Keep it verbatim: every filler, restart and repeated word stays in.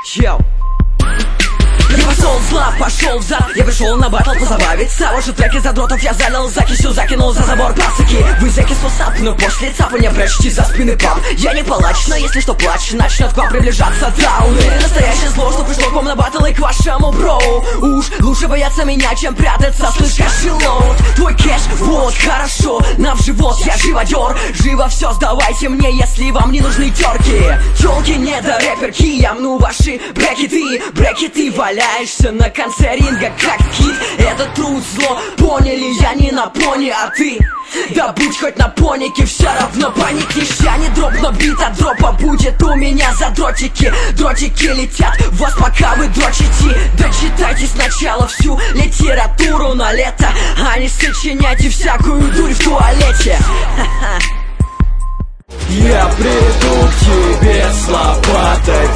Йоу. Я пошел зла, пошел в зад. Я пришел на батл позабавиться. Ваши треки задротов я занял, закисю закинул за забор пасыки. Вы зэки способ, но после цапа не прячьте за спины пам. Я не палач, но если что плачь, начнет к вам приближаться дауны. Настоящее зло, что пришло к вам на батл и к вашему броу. Уж лучше бояться меня, чем прятаться, слышь, кэшелоуд. Твой кэш, вот, хорошо, нам в живот, я живодер. Живо все сдавайте мне, если вам не нужны терки. Телки не до рэперки, я мну ваши брекеты. Брекеты валяешься на конце ринга, как кит. Это труд, зло, поняли, я не на пони, а ты. Да будь хоть на понике, все равно поникнешь. Я не дроп, но бит от дропа будет у меня за дротики. Дротики летят в вас, пока вы дрочите. Дочитайте сначала всю литературу на лето, а не сочиняйте всякую дурь в туалете. Я приду к тебе с лопатой,